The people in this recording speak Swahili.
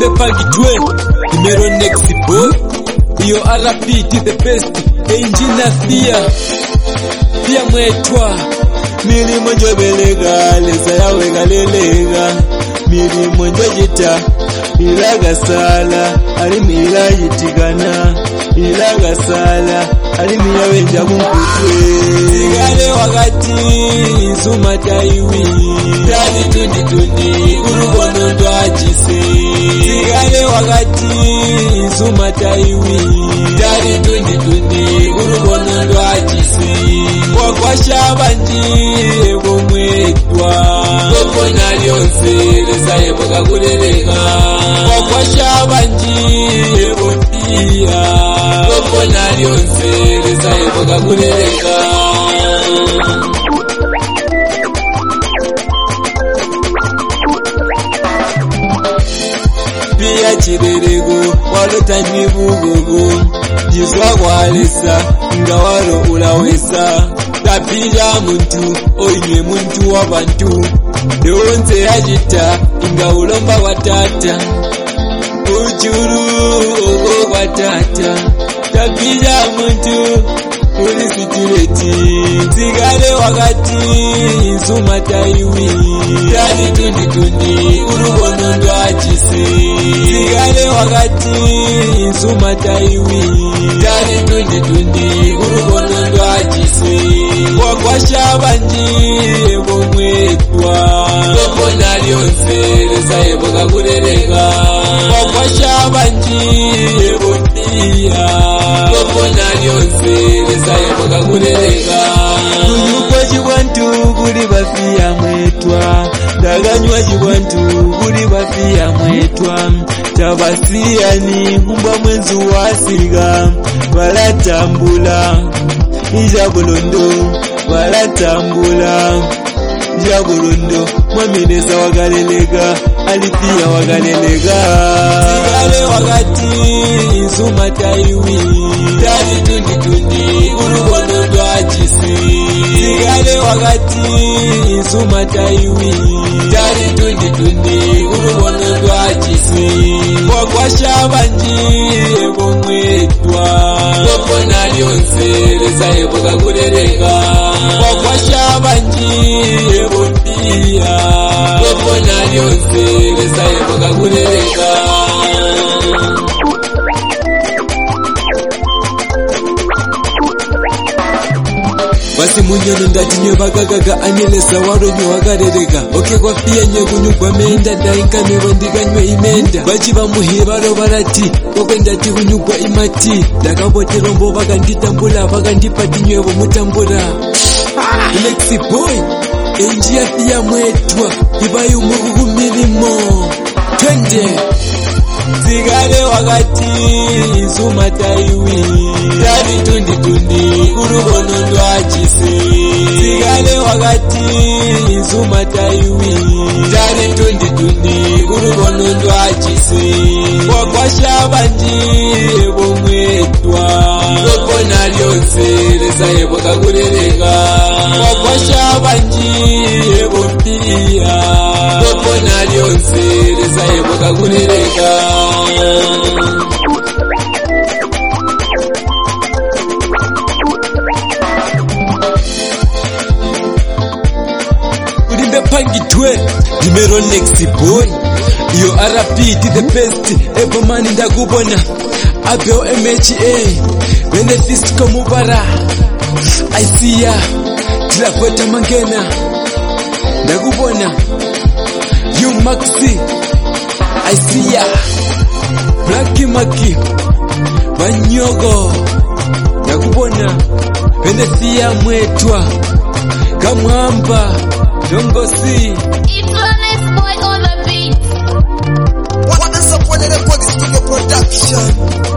the pangitwe Imero next boy Iyo RP to the best Engineer Thea mwetwa Milimo njobelega lesa yawe galelega Milimo njojita ilaga sala alimila yitigana ilaga sala alimila wenja mukutwe Sigale wakati zuma taiwi Tani tundi urubono ndwachise Sigale wakati zuma taiwi Tani tundi urubono ndwachise Wakwasha banji ebo mwetwa Koko nalyonse lesa ebo kakuleleka Wakwasha banji ebo tia Koko nalyonse lesa ebo kakuleleka Pia chirerego walotanywi bugogo Jizwa kwalesa nga walo ulawesa Tapira muntu oinye muntu wabantu Deonze yajita inga ulomba watata Ujuru ogo watata Tapira muntu ulisitireti Sigale wakati zuma taiwi Tani tundi urubono ndwachise Sigale wakati zuma taiwi Tani tundi urubono ndwachise Wakwasha banji ebo mwetwa Koko nalyonse lesa ebo kakuleleka Wakwasha banji ebo tia Koko nalyonse lesa ebo kakuleleka Kunyukwa jibwantu kuli bafia mwetwa Daganywa jibwantu kuli bafia mwetwa Tabasiyani mbwa mwenzu wasiga Balatambula Ijabolondo Balatambula Ijabolondo Mwamineza wagalelega Alithia wagalelega Sigale wakati zuma taiwi Tani tundi urubono ndwachise Sigale wakati zuma taiwi Tani tundi urubono ndwachise Wakwasha banji ebo mwetwa Koko nalyonse lesa ebo kakuleleka Wakwasha banji ebo tia Koko nalyonse lesa ebo kakuleleka Basi munyono ndati nyo bagagaga anyelesa waro nyo wagarerega Oke kwa pia nyo kunyugwa menda Dainka mewa ndiganywe imenda Bachi bamuhibaro barati Kokwe ndati kunyugwa imati Dakabote rombo baganditambula Bagandipati nywevo mutambula Lexi boy Enjia Thea mwetwa Ibayu mugugu milimo Twende Sigale wakati zuma taiwi Tani tundi urubono ndwachise Sigale wakati zuma taiwi Tani tundi urubono ndwachise Wakwasha banji ebo mwetwa Koko nalyonse lesa ebo kakuleleka Wakwasha banji ebo tia Koko nalyonse lesa ebo kakuleleka Ulimbe pangitwe Imero next boy Iyo RP to the best Ebo mani ndakubona Abeo MHA Benefist komubara Aisia Tilakweta mangena Ndakubona You Maxi Aisia Blacky Maki Banyogo Ndakubona Benefia mwetwa Kamwamba Dongosi It's Honest Boy on the beat. What is up with the Body Studio Production?